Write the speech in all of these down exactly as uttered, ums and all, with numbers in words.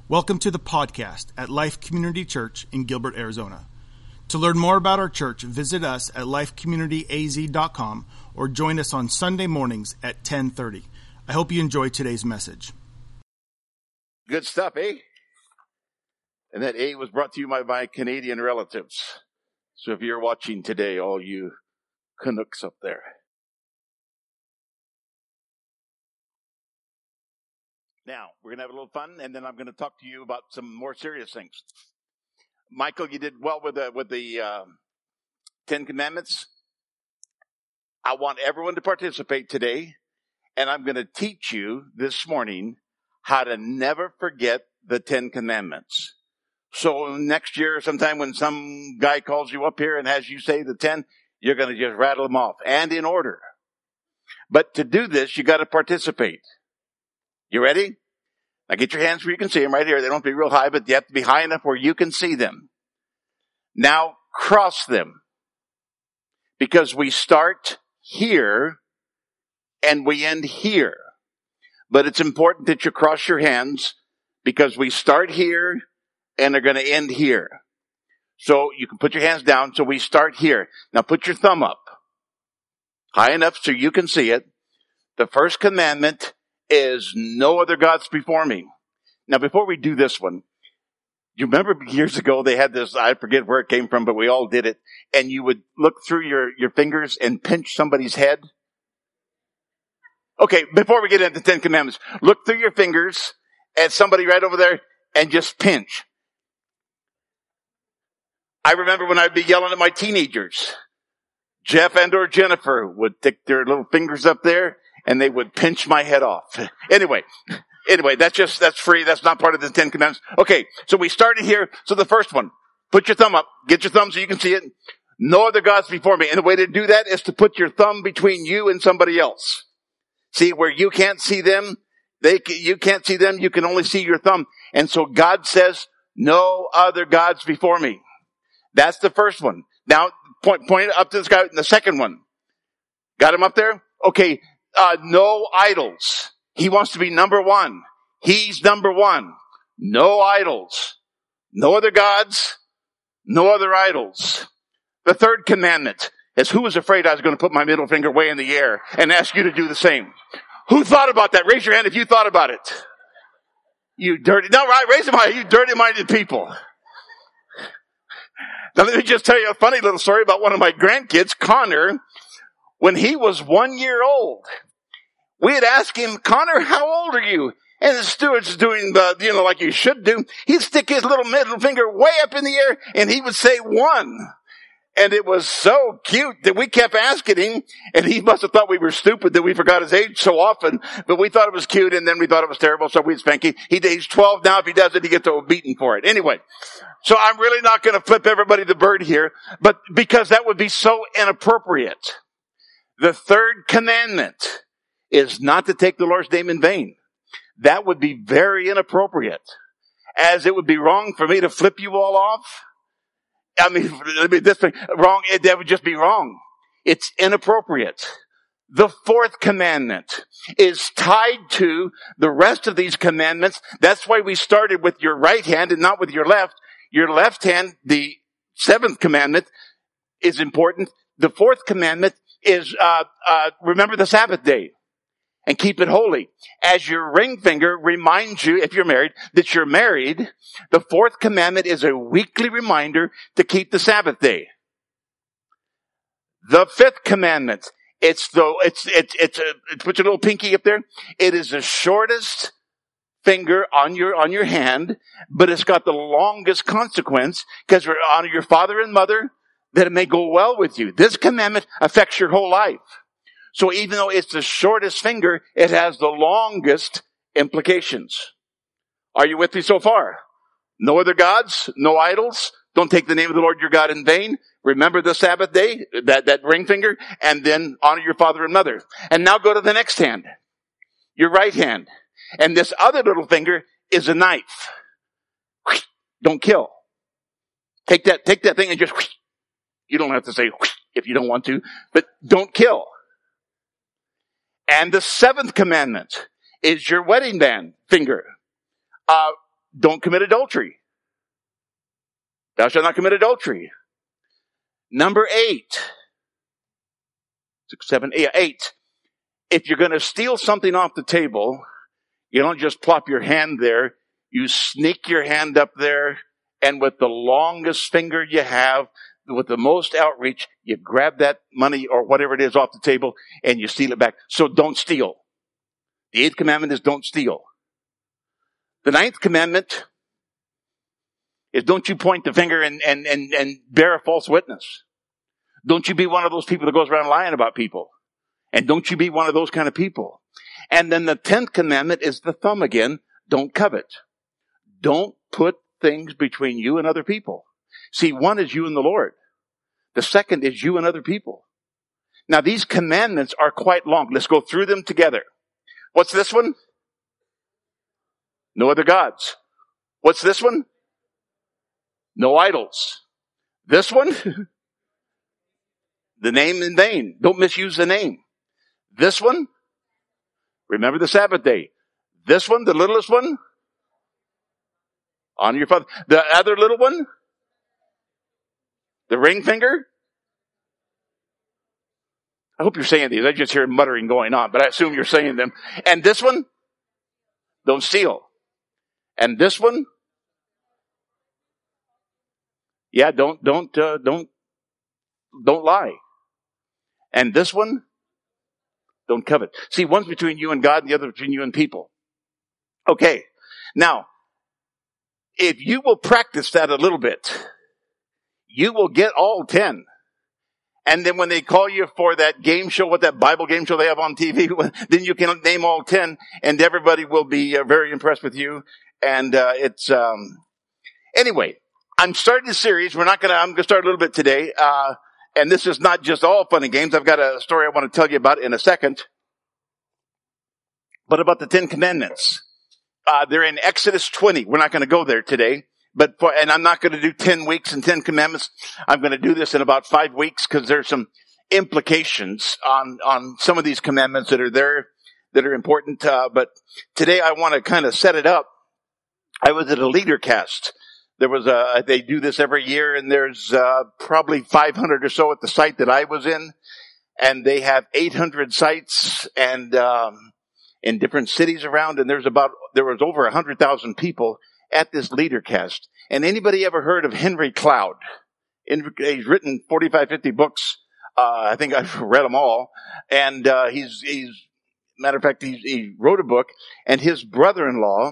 Welcome to the podcast at Life Community Church in Gilbert, Arizona. To learn more about our church, visit us at life community a z dot com or join us on Sunday mornings at ten thirty. I hope you enjoy today's message. Good stuff, eh? And that A was brought to you by my Canadian relatives. So if you're watching today, all you Canucks up there. Now, we're going to have a little fun, and then I'm going to talk to you about some more serious things. Michael, you did well with the, with the uh, Ten Commandments. I want everyone to participate today, and I'm going to teach you this morning how to never forget the Ten Commandments. So next year, sometime when some guy calls you up here and has you say the ten, you're going to just rattle them off, and in order. But to do this, you got to participate. You ready? Now get your hands where you can see them right here. They don't have to be real high, but you have to be high enough where you can see them. Now cross them. Because we start here and we end here. But it's important that you cross your hands because we start here and they're going to end here. So you can put your hands down. So we start here. Now put your thumb up high enough so you can see it. The first commandment is no other gods before me. Now, before we do this one, you remember years ago they had this, I forget where it came from, but we all did it, and you would look through your, your fingers and pinch somebody's head? Okay, before we get into the Ten Commandments, look through your fingers at somebody right over there and just pinch. I remember when I'd be yelling at my teenagers, Jeff and or Jennifer would stick their little fingers up there and they would pinch my head off. Anyway, anyway, that's just, that's free. That's not part of the Ten Commandments. Okay, so we started here. So the first one, put your thumb up. Get your thumb so you can see it. No other gods before me. And the way to do that is to put your thumb between you and somebody else. See, where you can't see them, they, you can't see them, you can only see your thumb. And so God says, no other gods before me. That's the first one. Now, point, point up to this guy, the second one. Got him up there? Okay. Uh, no idols. He wants to be number one. He's number one. No idols. No other gods. No other idols. The third commandment is who was afraid I was going to put my middle finger way in the air and ask you to do the same? Who thought about that? Raise your hand if you thought about it. You dirty, no, right, raise them high. You dirty-minded people. Now let me just tell you a funny little story about one of my grandkids, Connor. When he was one year old, we had asked him, Connor, how old are you? And the steward's doing the, you know, like you should do. He'd stick his little middle finger way up in the air and he would say one. And it was so cute that we kept asking him, and he must have thought we were stupid that we forgot his age so often, but we thought it was cute and then we thought it was terrible, so we'd spank him. He, he's twelve now. If he does it, he gets a beating for it. Anyway, so I'm really not going to flip everybody the bird here, but because that would be so inappropriate. The third commandment is not to take the Lord's name in vain. That would be very inappropriate. As it would be wrong for me to flip you all off. I mean, this thing, wrong, that would just be wrong. It's inappropriate. The fourth commandment is tied to the rest of these commandments. That's why we started with your right hand and not with your left. Your left hand, the seventh commandment, is important. The fourth commandment is, uh, uh, remember the Sabbath day and keep it holy. As your ring finger reminds you, if you're married, that you're married, the fourth commandment is a weekly reminder to keep the Sabbath day. The fifth commandment, it's the, it's, it's, it's a, put your little pinky up there. It is the shortest finger on your, on your hand, but it's got the longest consequence because we honor your father and mother, that it may go well with you. This commandment affects your whole life. So even though it's the shortest finger, it has the longest implications. Are you with me so far? No other gods, no idols. Don't take the name of the Lord your God in vain. Remember the Sabbath day, that, that ring finger, and then honor your father and mother. And now go to the next hand, your right hand. And this other little finger is a knife. Don't kill. Take that, take that thing and just, you don't have to say if you don't want to, but don't kill. And the seventh commandment is your wedding band finger. Uh, don't commit adultery. Thou shalt not commit adultery. Number eight. Six, seven, eight. eight. If you're going to steal something off the table, you don't just plop your hand there. You sneak your hand up there, and with the longest finger you have, with the most outreach, you grab that money or whatever it is off the table, and you steal it back. So don't steal. The eighth commandment is don't steal. The ninth commandment is don't you point the finger and, and, and, and bear a false witness. Don't you be one of those people that goes around lying about people. And don't you be one of those kind of people. And then the tenth commandment is the thumb again. Don't covet. Don't put things between you and other people. See, one is you and the Lord. The second is you and other people. Now, these commandments are quite long. Let's go through them together. What's this one? No other gods. What's this one? No idols. This one? The name in vain. Don't misuse the name. This one? Remember the Sabbath day. This one, the littlest one? Honor your father. The other little one? The ring finger? I hope you're saying these. I just hear muttering going on, but I assume you're saying them. And this one? Don't steal. And this one? Yeah, don't, don't, uh, don't, don't lie. And this one? Don't covet. See, one's between you and God, and the other between you and people. Okay. Now, if you will practice that a little bit, you will get all ten. And then when they call you for that game show, what that Bible game show they have on T V, then you can name all ten, and everybody will be uh, very impressed with you. And uh, it's um anyway. I'm starting a series. We're not gonna. I'm gonna start a little bit today. Uh, and this is not just all fun and games. I've got a story I want to tell you about in a second. But about the Ten Commandments. Uh, they're in Exodus twenty. We're not going to go there today. But for, and I'm not going to do ten weeks and ten commandments. I'm going to do this in about five weeks because there's some implications on, on some of these commandments that are there that are important. Uh, but today I want to kind of set it up. I was at a leader cast. There was a, they do this every year, and there's, uh, probably five hundred or so at the site that I was in. And they have eight hundred sites and, um, in different cities around. And there's about, there was over a hundred thousand people at this leader cast. And anybody ever heard of Henry Cloud? In, he's written forty-five, fifty books. Uh, I think I've read them all. And, uh, he's, he's, matter of fact, he, he wrote a book, and his brother-in-law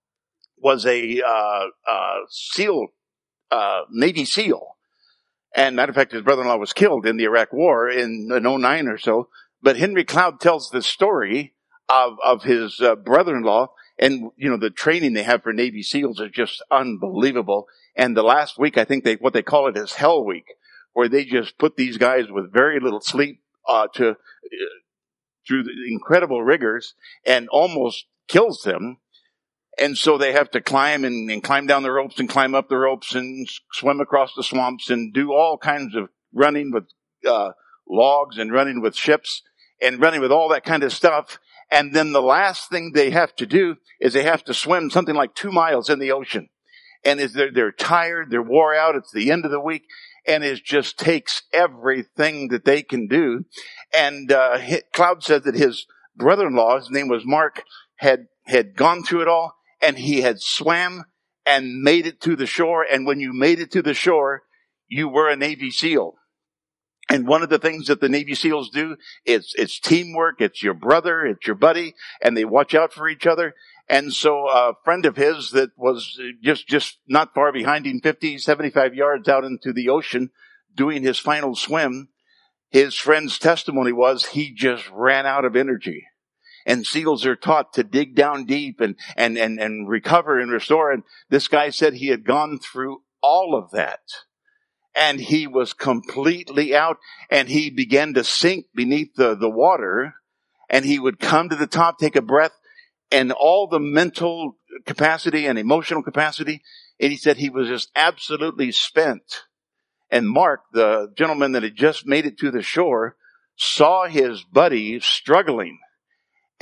was a, uh, uh, SEAL, uh, Navy SEAL. And matter of fact, his brother-in-law was killed in the Iraq War in, in oh nine or so. But Henry Cloud tells the story of, of his uh, brother-in-law. And, you know, the training they have for Navy SEALs is just unbelievable. And the last week, I think they, what they call it is Hell Week, where they just put these guys with very little sleep, uh, to, uh, through the incredible rigors, and almost kills them. And so they have to climb and, and climb down the ropes and climb up the ropes and swim across the swamps and do all kinds of running with, uh, logs and running with ships and running with all that kind of stuff. And then the last thing they have to do is they have to swim something like two miles in the ocean. And is they're, they're tired, they're wore out, it's the end of the week, and it just takes everything that they can do. And, uh, Cloud said that his brother-in-law, his name was Mark, had, had gone through it all, and he had swam and made it to the shore. And when you made it to the shore, you were a Navy SEAL. And one of the things that the Navy SEALs do is it's teamwork. It's your brother, it's your buddy, and they watch out for each other. And so a friend of his that was just, just not far behind him, fifty, seventy-five yards out into the ocean doing his final swim, his friend's testimony was he just ran out of energy. And SEALs are taught to dig down deep and, and, and, and recover and restore. And this guy said he had gone through all of that. And he was completely out, and he began to sink beneath the, the water, and he would come to the top, take a breath, and all the mental capacity and emotional capacity, and he said he was just absolutely spent. And Mark, the gentleman that had just made it to the shore, saw his buddy struggling.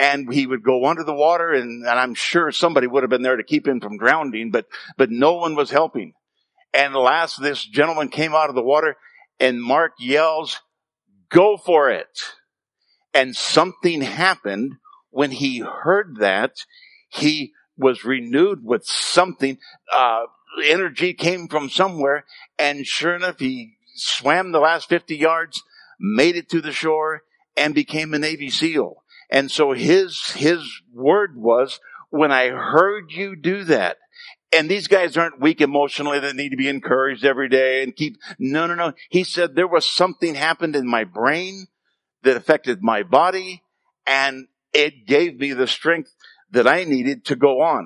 And he would go under the water, and, and I'm sure somebody would have been there to keep him from drowning, but, but no one was helping. And last, this gentleman came out of the water, and Mark yells, "Go for it." And something happened when he heard that. He was renewed with something. Uh, energy came from somewhere, and sure enough, he swam the last fifty yards, made it to the shore, and became a Navy SEAL. And so his, his word was, when I heard you do that, and these guys aren't weak emotionally that need to be encouraged every day and keep, no, no, no. He said there was something happened in my brain that affected my body, and it gave me the strength that I needed to go on.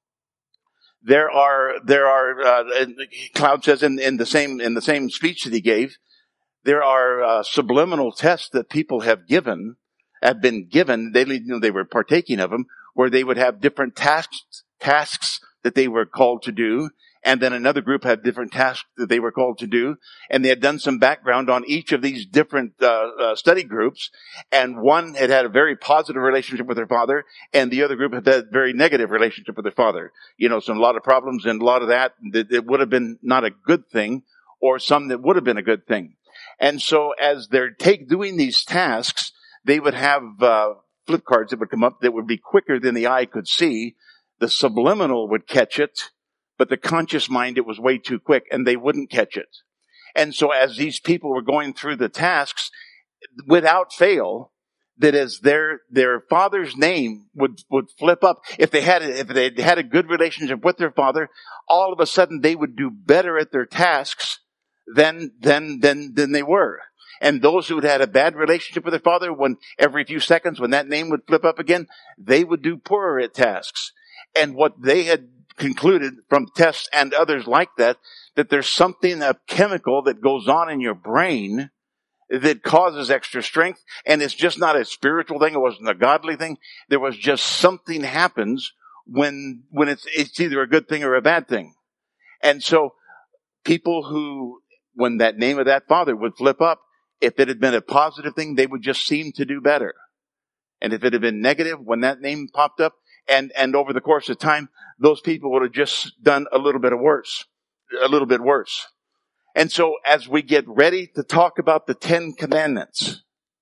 There are, there are, uh, Cloud says in, in the same, in the same speech that he gave, there are uh, subliminal tests that people have given, have been given, they, you know, they were partaking of them, where they would have different tasks, tasks that they were called to do, and then another group had different tasks that they were called to do, and they had done some background on each of these different uh, uh, study groups, and one had had a very positive relationship with their father, and the other group had had a very negative relationship with their father. You know, some a lot of problems and a lot of that, that it would have been not a good thing, or some that would have been a good thing. And so as they're take doing these tasks, they would have uh, flip cards that would come up that would be quicker than the eye could see. The subliminal would catch it, but the conscious mind, it was way too quick, and they wouldn't catch it. And so as these people were going through the tasks, without fail, that as their their father's name would would flip up, if they had if they had a good relationship with their father, all of a sudden they would do better at their tasks than than than than they were. And those who had a bad relationship with their father, when every few seconds, when that name would flip up again, they would do poorer at tasks. And what they had concluded from tests and others like that, that there's something, a chemical that goes on in your brain that causes extra strength. And it's just not a spiritual thing. It wasn't a godly thing. There was just something happens when, when it's, it's either a good thing or a bad thing. And so people who, when that name of that father would flip up, if it had been a positive thing, they would just seem to do better. And if it had been negative, when that name popped up, and, and over the course of time, those people would have just done a little bit of worse, a little bit worse. And so as we get ready to talk about the Ten Commandments,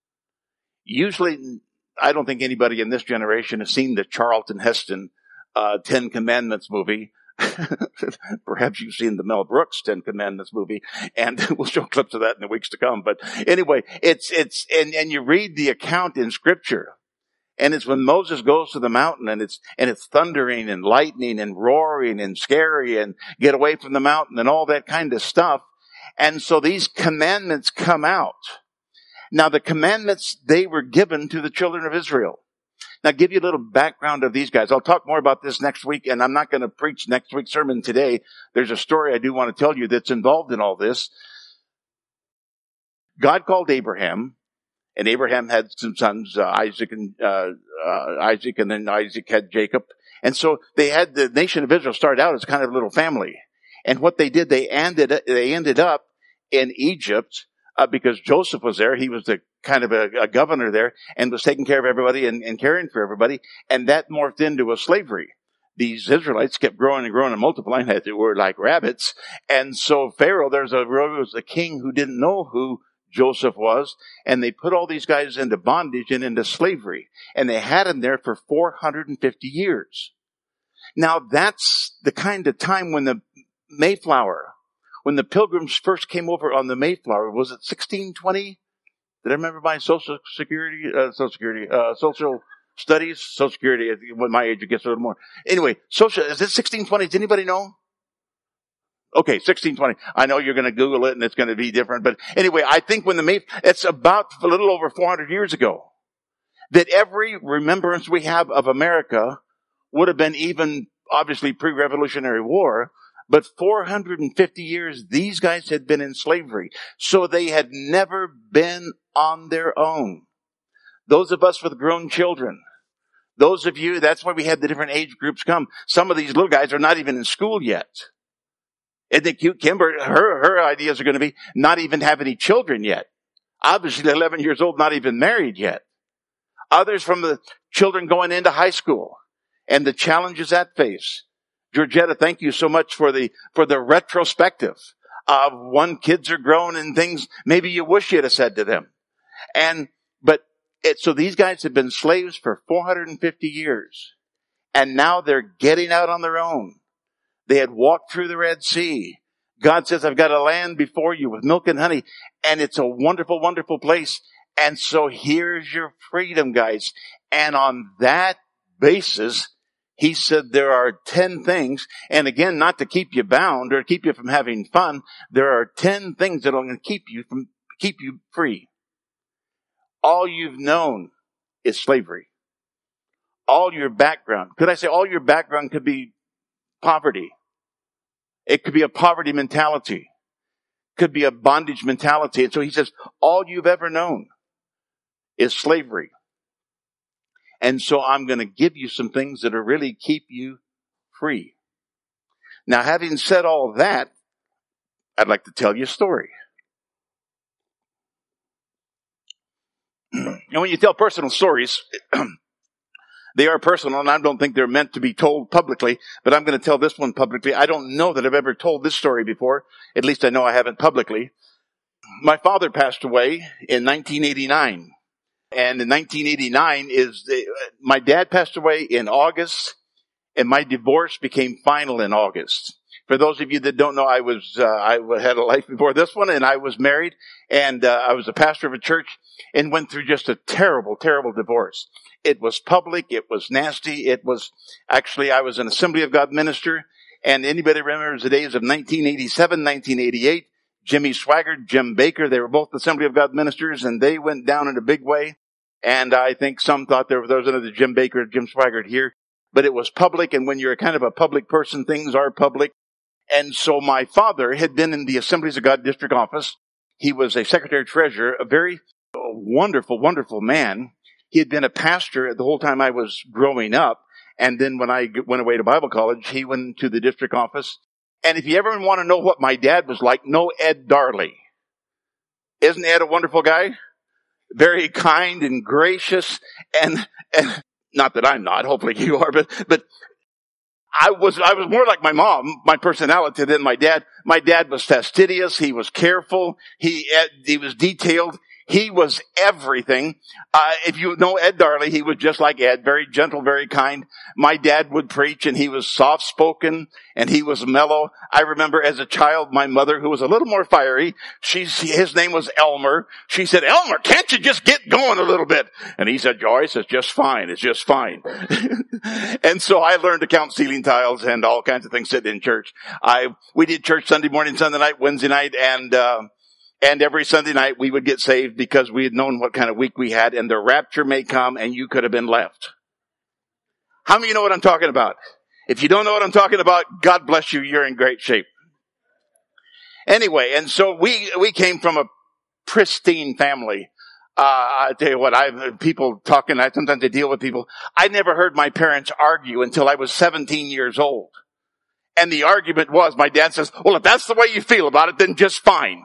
usually, I don't think anybody in this generation has seen the Charlton Heston uh, Ten Commandments movie. Perhaps you've seen the Mel Brooks Ten Commandments movie, and we'll show clips of that in the weeks to come. But anyway, it's, it's, and, and you read the account in Scripture, and it's when Moses goes to the mountain, and it's, and it's thundering and lightning and roaring and scary and get away from the mountain and all that kind of stuff. And so these commandments come out. Now the commandments, they were given to the children of Israel. Now, give you a little background of these guys. I'll talk more about this next week, and I'm not going to preach next week's sermon today. There's a story I do want to tell you that's involved in all this. God called Abraham, and Abraham had some sons, uh, Isaac and uh, uh, Isaac, and then Isaac had Jacob. And so they had the nation of Israel started out as kind of a little family. And what they did, they ended they ended up in Egypt. Uh, because Joseph was there. He was the kind of a, a governor there and was taking care of everybody and, and caring for everybody. And that morphed into a slavery. These Israelites kept growing and growing and multiplying as they were like rabbits. And so Pharaoh, there's a, there was a king who didn't know who Joseph was. And they put all these guys into bondage and into slavery. And they had them there for four hundred fifty years. Now that's the kind of time when the Mayflower, when the Pilgrims first came over on the Mayflower, was it sixteen twenty? Did I remember my social security, uh, social security, uh, social studies, social security? At my age, it gets a little more. Anyway, social, is it sixteen twenty? Does anybody know? Okay, sixteen twenty. I know you're going to Google it and it's going to be different, but anyway, I think when the May, it's about a little over four hundred years ago, that every remembrance we have of America would have been even, obviously, pre-Revolutionary War. But four hundred fifty years, these guys had been in slavery. So they had never been on their own. Those of us with grown children, those of you, that's why we had the different age groups come. Some of these little guys are not even in school yet. Isn't it cute? Kimber, her, her ideas are going to be not even have any children yet. Obviously, eleven years old, not even married yet. Others from the children going into high school and the challenges that face. Georgetta, thank you so much for the, for the retrospective of when kids are grown and things maybe you wish you'd have said to them. And, but it, so these guys have been slaves for four hundred fifty years. And now they're getting out on their own. They had walked through the Red Sea. God says, I've got a land before you with milk and honey. And it's a wonderful, wonderful place. And so here's your freedom, guys. And on that basis, he said there are ten things. And again, not to keep you bound or keep you from having fun. There are ten things that are going to keep you from, keep you free. All you've known is slavery. All your background. Could I say all your background could be poverty? It could be a poverty mentality. Could be a bondage mentality. And so he says, all you've ever known is slavery. And so I'm going to give you some things that'll really keep you free. Now, having said all that, I'd like to tell you a story. And when you tell personal stories, they are personal, and I don't think they're meant to be told publicly, but I'm going to tell this one publicly. I don't know that I've ever told this story before. At least I know I haven't publicly. My father passed away in nineteen eighty-nine. And in nineteen eighty-nine is, the, my dad passed away in August, and my divorce became final in August. For those of you that don't know, I was, uh, I had a life before this one, and I was married, and uh, I was a pastor of a church, and went through just a terrible, terrible divorce. It was public, it was nasty, it was, actually, I was an Assembly of God minister, and anybody remembers the days of nineteen eighty-seven, nineteen eighty-eight, Jimmy Swaggart, Jim Baker, they were both Assembly of God ministers, and they went down in a big way. And I think some thought there, there was another Jim Baker, Jim Swaggart here. But it was public, and when you're kind of a public person, things are public. And so my father had been in the Assemblies of God district office. He was a secretary-treasurer, a very wonderful, wonderful man. He had been a pastor the whole time I was growing up. And then when I went away to Bible college, he went to the district office. And if you ever want to know what my dad was like, know Ed Darley. Isn't Ed a wonderful guy? Very kind and gracious, and, and not that I'm not, hopefully you are, but, but I was, I was more like my mom, my personality than my dad. My dad was fastidious. He was careful. He, he was detailed. He was everything. Uh, if you know Ed Darley, he was just like Ed, very gentle, very kind. My dad would preach, and he was soft-spoken, and he was mellow. I remember as a child, my mother, who was a little more fiery, she's, his name was Elmer. She said, Elmer, can't you just get going a little bit? And he said, Joyce, it's just fine. It's just fine. And so I learned to count ceiling tiles and all kinds of things sitting in church. I, we did church Sunday morning, Sunday night, Wednesday night, and, uh, And every Sunday night we would get saved because we had known what kind of week we had, and the rapture may come and you could have been left. How many of you know what I'm talking about? If you don't know what I'm talking about, God bless you, you're in great shape. Anyway, and so we, we came from a pristine family. Uh, I tell you what, I've, people talking, I sometimes I deal with people. I never heard my parents argue until I was seventeen years old. And the argument was, my dad says, well, if that's the way you feel about it, then just fine.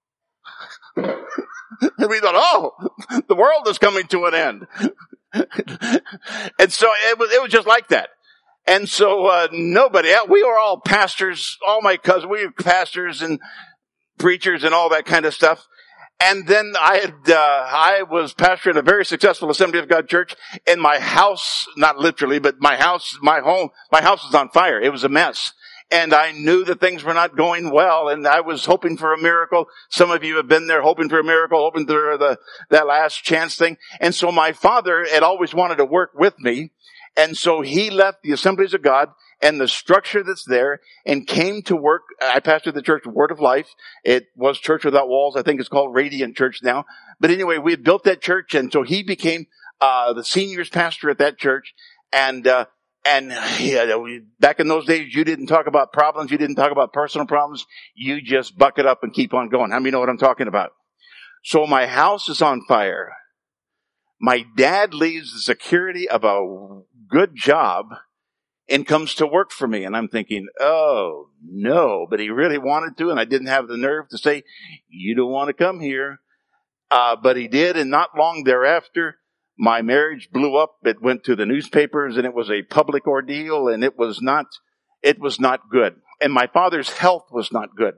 And we thought, oh, the world is coming to an end. And so it was, it was just like that. And so, uh, nobody, we were all pastors, all my cousins, we were pastors and preachers and all that kind of stuff. And then I had, uh, I was pastor at a very successful Assembly of God church, and my house, not literally, but my house, my home, my house was on fire. It was a mess. And I knew that things were not going well, and I was hoping for a miracle. Some of you have been there hoping for a miracle, hoping for the, that last chance thing. And so my father had always wanted to work with me. And so he left the Assemblies of God and the structure that's there and came to work. I pastored the church Word of Life. It was Church Without Walls. I think it's called Radiant Church now. But anyway, we had built that church, and so he became, uh, the seniors pastor at that church. And, uh, And yeah, back in those days, you didn't talk about problems. You didn't talk about personal problems. You just buck it up and keep on going. How many know what I'm talking about? So my house is on fire. My dad leaves the security of a good job and comes to work for me. And I'm thinking, oh, no. But he really wanted to, and I didn't have the nerve to say, you don't want to come here. Uh, but he did, and not long thereafter, My marriage blew up. It went to the newspapers, and it was a public ordeal, and it was not, it was not good. And my father's health was not good.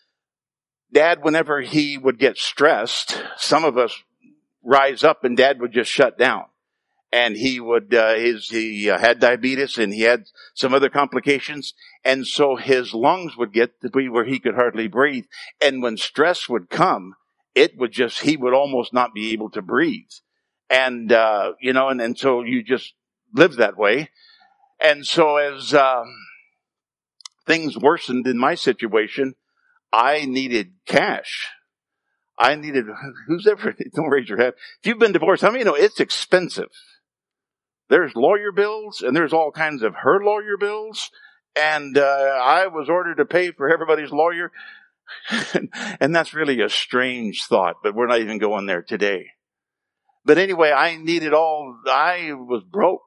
Dad, whenever he would get stressed, some of us rise up and Dad would just shut down. And he would, uh, his, he uh, had diabetes and he had some other complications. And so his lungs would get to be where he could hardly breathe. And when stress would come, it would just, he would almost not be able to breathe. And, uh, you know, and, and so you just live that way. And so as, um, things worsened in my situation, I needed cash. I needed, who's ever, don't raise your hand. If you've been divorced, how many know it's expensive? There's lawyer bills and there's all kinds of her lawyer bills. And, uh, I was ordered to pay for everybody's lawyer. And that's really a strange thought, but we're not even going there today. But anyway, I needed all, I was broke.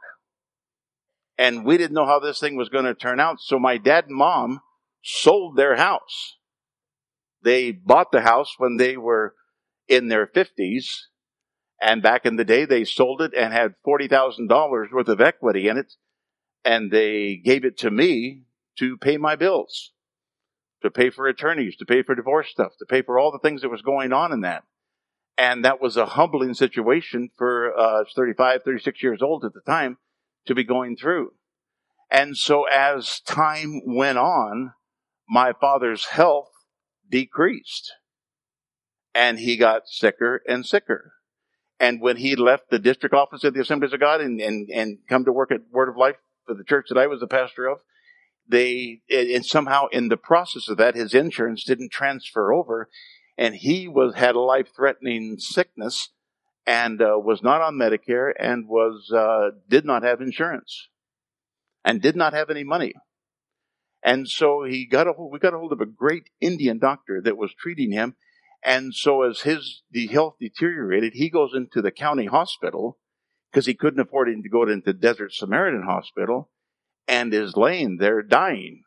And we didn't know how this thing was going to turn out. So my dad and mom sold their house. They bought the house when they were in their fifties. And back in the day, they sold it and had forty thousand dollars worth of equity in it. And they gave it to me to pay my bills, to pay for attorneys, to pay for divorce stuff, to pay for all the things that was going on in that. And that was a humbling situation for uh thirty-five, thirty-six years old at the time to be going through. And so as time went on, my father's health decreased. And he got sicker and sicker. And when he left the district office of the Assemblies of God and, and, and come to work at Word of Life for the church that I was the pastor of, they, and somehow in the process of that, his insurance didn't transfer over. And he was, had a life-threatening sickness and uh, was not on Medicare and was, uh, did not have insurance and did not have any money. And so he got a hold, we got a hold of a great Indian doctor that was treating him. And so as his the health deteriorated, he goes into the county hospital because he couldn't afford him to go into Desert Samaritan Hospital and is laying there dying.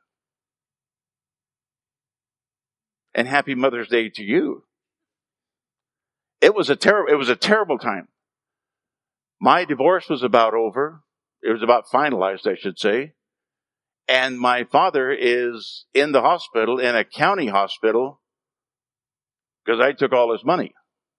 And happy Mother's Day to you. It was a terrible, it was a terrible time. My divorce was about over. It was about finalized, I should say. And my father is in the hospital, in a county hospital, because I took all his money.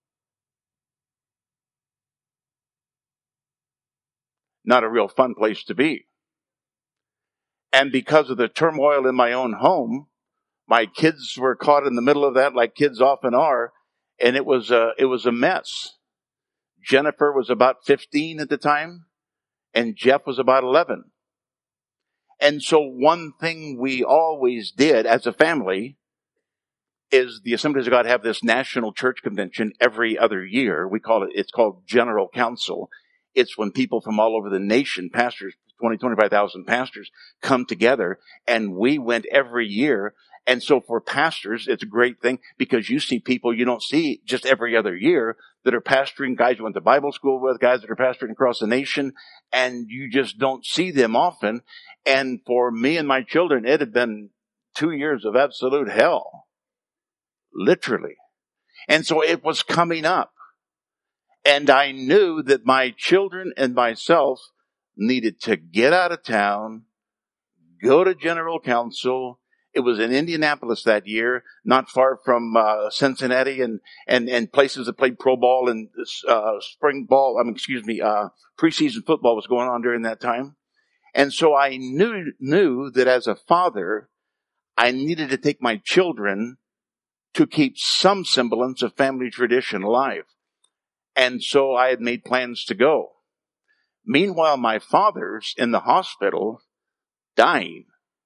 Not a real fun place to be. And because of the turmoil in my own home, my kids were caught in the middle of that, like kids often are, and it was a, it was a mess. Jennifer was about fifteen at the time, and Jeff was about eleven. And so one thing we always did as a family is the Assemblies of God have this national church convention every other year. We call it, it's called General Council. It's when people from all over the nation, pastors, twenty, twenty-five thousand pastors, come together, and we went every year. And so for pastors, it's a great thing because you see people you don't see just every other year that are pastoring, guys you went to Bible school with, guys that are pastoring across the nation, and you just don't see them often. And for me and my children, it had been two years of absolute hell. Literally. And so it was coming up. And I knew that my children and myself needed to get out of town, go to General Council. It was in Indianapolis that year, not far from uh, Cincinnati and, and, and places that played pro ball and uh, spring ball, I mean, excuse me, uh, preseason football was going on during that time. And so I knew, knew that as a father, I needed to take my children to keep some semblance of family tradition alive. And so I had made plans to go. Meanwhile, my father's in the hospital dying.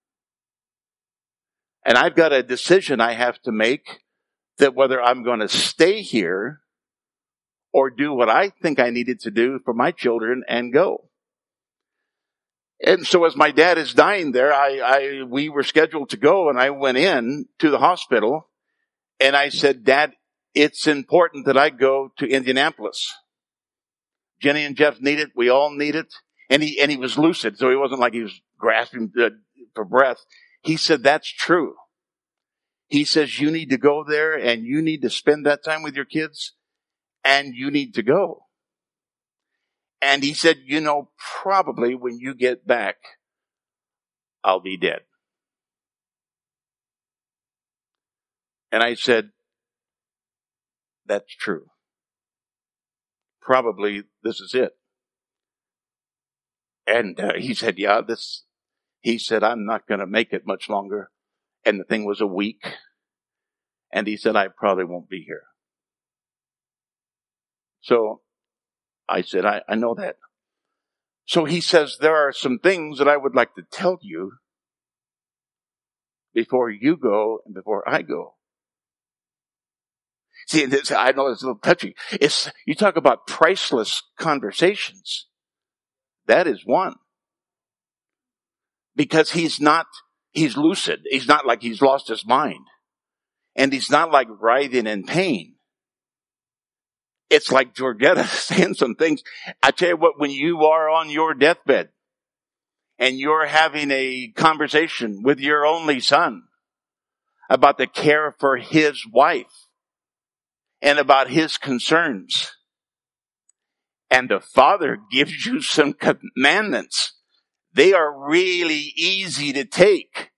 And I've got a decision I have to make that whether I'm going to stay here or do what I think I needed to do for my children and go. And so as my dad is dying there, I, I, we were scheduled to go, and I went in to the hospital. And I said, Dad, it's important that I go to Indianapolis. Jenny and Jeff need it. We all need it. And he, and he was lucid. So he wasn't like he was grasping uh, for breath. He said, that's true. He says, you need to go there and you need to spend that time with your kids and you need to go. And he said, you know, probably when you get back, I'll be dead. And I said, that's true. Probably this is it. And uh, he said, yeah, this, he said, I'm not going to make it much longer. And the thing was a week. And he said, I probably won't be here. So I said, I, I know that. So he says, there are some things that I would like to tell you before you go and before I go. See, this, I know it's a little touchy. It's, you talk about priceless conversations. That is one. Because he's not, he's lucid. He's not like he's lost his mind. And he's not like writhing in pain. It's like Georgetta saying some things. I tell you what, when you are on your deathbed and you're having a conversation with your only son about the care for his wife and about his concerns, and the father gives you some commandments, they are really easy to take.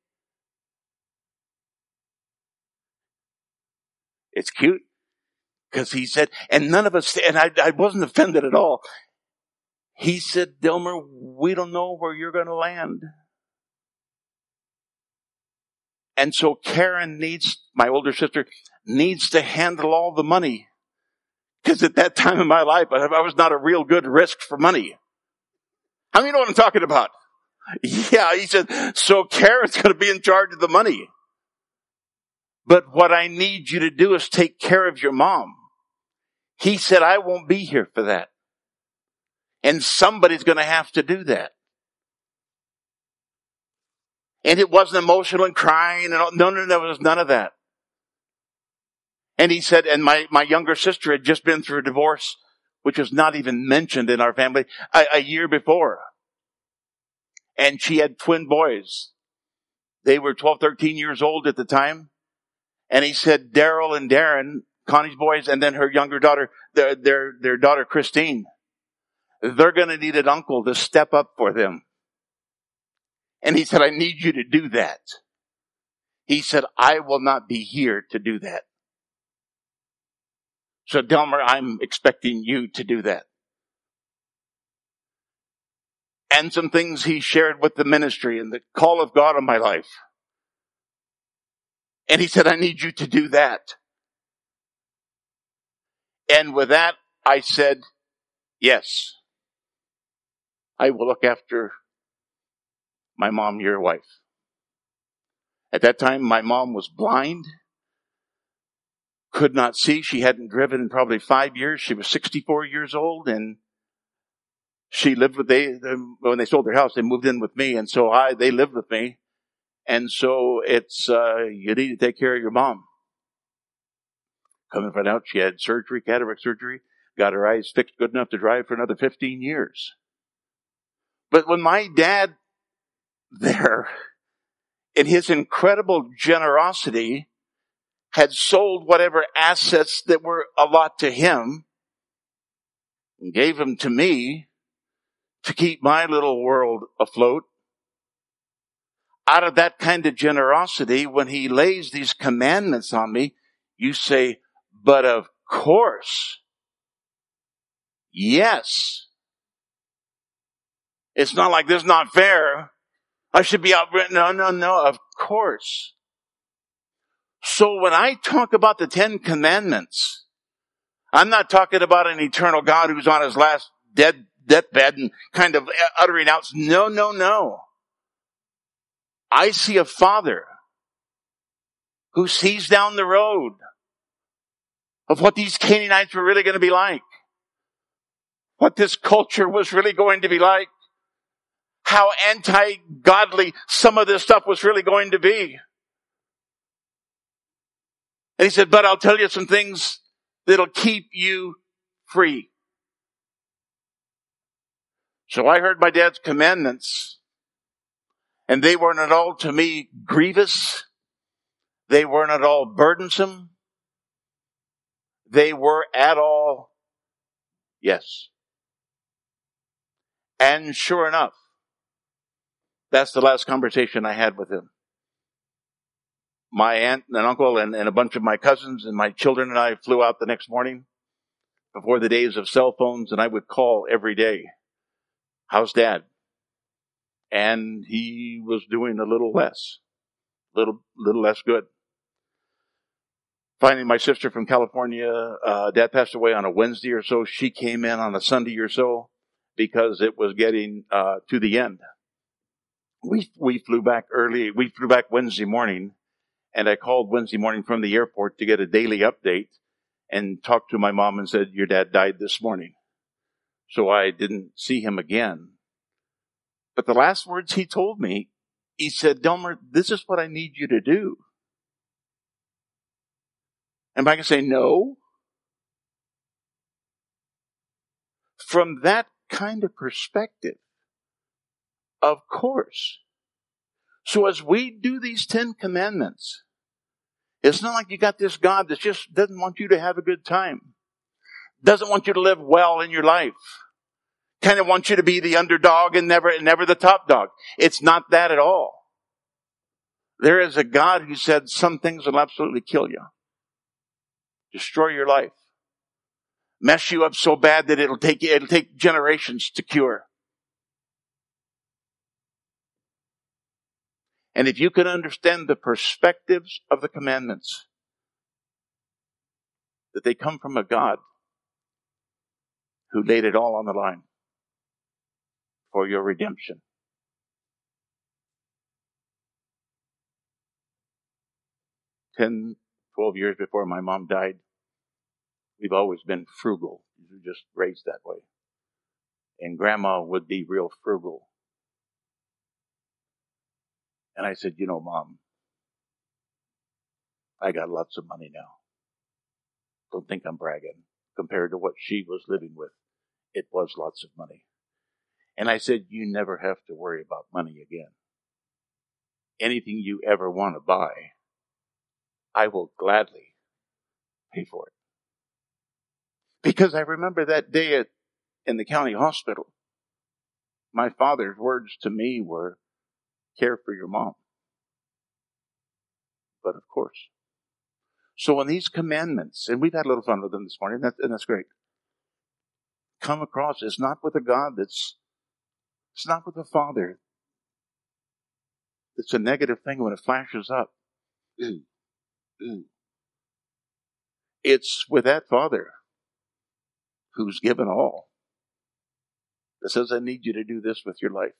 It's cute. Because he said, and none of us, and I, I wasn't offended at all. He said, Delmer, we don't know where you're going to land. And so Karen needs, my older sister, needs to handle all the money. Because at that time in my life, I was not a real good risk for money. How many know what I'm talking about? Yeah, he said, so Karen's going to be in charge of the money. But what I need you to do is take care of your mom. He said, I won't be here for that. And somebody's going to have to do that. And it wasn't emotional and crying. And all, no, no, there was none of that. And he said, and my, my younger sister had just been through a divorce, which was not even mentioned in our family, a, a year before. And she had twin boys. They were twelve, thirteen years old at the time. And he said, Daryl and Darren, Connie's boys, and then her younger daughter, their, their, their daughter Christine, they're going to need an uncle to step up for them. And he said, I need you to do that. He said, I will not be here to do that. So Delmer, I'm expecting you to do that. And some things he shared with the ministry and the call of God on my life. And he said, I need you to do that. And with that, I said, yes, I will look after my mom, your wife. At that time, my mom was blind, could not see. She hadn't driven in probably five years. She was sixty-four years old, and she lived with, they, when they sold their house, they moved in with me, and so I, they lived with me. And so it's, uh, you need to take care of your mom. Come to find out, she had surgery, cataract surgery, got her eyes fixed good enough to drive for another fifteen years. But when my dad there, in his incredible generosity, had sold whatever assets that were a lot to him and gave them to me to keep my little world afloat, out of that kind of generosity, when he lays these commandments on me, you say, but of course, yes. It's not like this is not fair. I should be out. No, no, no, of course. So when I talk about the Ten Commandments, I'm not talking about an eternal God who's on his last dead deathbed and kind of uttering out, no, no, no. I see a father who sees down the road of what these Canaanites were really going to be like, what this culture was really going to be like, how anti-godly some of this stuff was really going to be. And he said, but I'll tell you some things that'll keep you free. So I heard my dad's commandments, and they weren't at all, to me, grievous. They weren't at all burdensome. They were at all, yes. And sure enough, that's the last conversation I had with him. My aunt and uncle and, and a bunch of my cousins and my children and I flew out the next morning before the days of cell phones, and I would call every day. How's Dad? And he was doing a little less, little, little less good. Finally, my sister from California, uh, Dad passed away on a Wednesday or so. She came in on a Sunday or so because it was getting, uh, to the end. We, we flew back early. We flew back Wednesday morning, and I called Wednesday morning from the airport to get a daily update and talked to my mom and said, your dad died this morning. So I didn't see him again. But the last words he told me, he said, Delmer, this is what I need you to do. Am I going to say no? From that kind of perspective, of course. So as we do these Ten Commandments, it's not like you got this God that just doesn't want you to have a good time. Doesn't want you to live well in your life. Kind of wants you to be the underdog and never, never the top dog. It's not that at all. There is a God who said some things will absolutely kill you. Destroy your life. Mess you up so bad that it'll take, it'll take generations to cure. And if you can understand the perspectives of the commandments, that they come from a God who laid it all on the line for your redemption. Ten, twelve years before my mom died, we've always been frugal. We were just raised that way. And Grandma would be real frugal. And I said, you know, Mom, I got lots of money now. Don't think I'm bragging. Compared to what she was living with, it was lots of money. And I said, you never have to worry about money again. Anything you ever want to buy, I will gladly pay for it. Because I remember that day at, in the county hospital, my father's words to me were, care for your mom. But of course. So when these commandments, and we've had a little fun with them this morning, and, that, and that's great, come across, it's not with a God that's, it's not with a father that's a negative thing when it flashes up. Ooh, ooh. It's with that Father who's given all that says, I need you to do this with your life.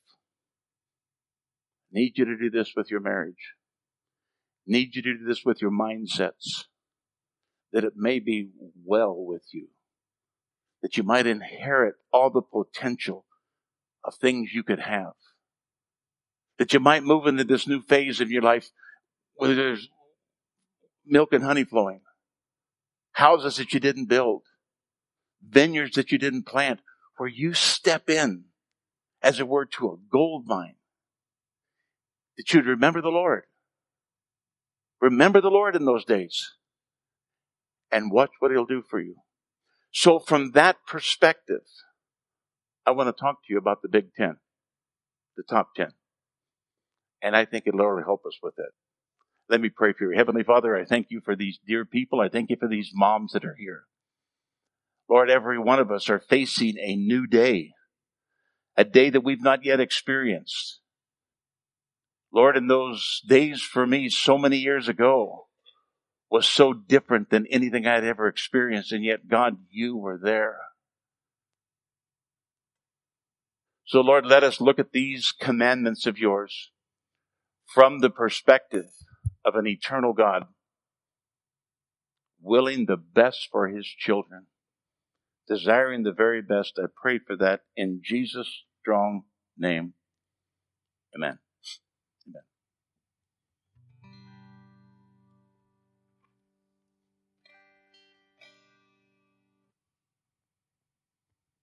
Need you to do this with your marriage. Need you to do this with your mindsets. That it may be well with you. That you might inherit all the potential of things you could have. That you might move into this new phase of your life where there's milk and honey flowing. Houses that you didn't build. Vineyards that you didn't plant. Where you step in, as it were, to a gold mine. That you'd remember the Lord. Remember the Lord in those days. And watch what He'll do for you. So from that perspective, I want to talk to you about the Big Ten. The top ten. And I think it'll really help us with that. Let me pray for you. Heavenly Father, I thank you for these dear people. I thank you for these moms that are here. Lord, every one of us are facing a new day. A day that we've not yet experienced. Lord, in those days for me so many years ago was so different than anything I'd ever experienced. And yet, God, you were there. So, Lord, let us look at these commandments of yours from the perspective of an eternal God, willing the best for His children, desiring the very best. I pray for that in Jesus' strong name. Amen.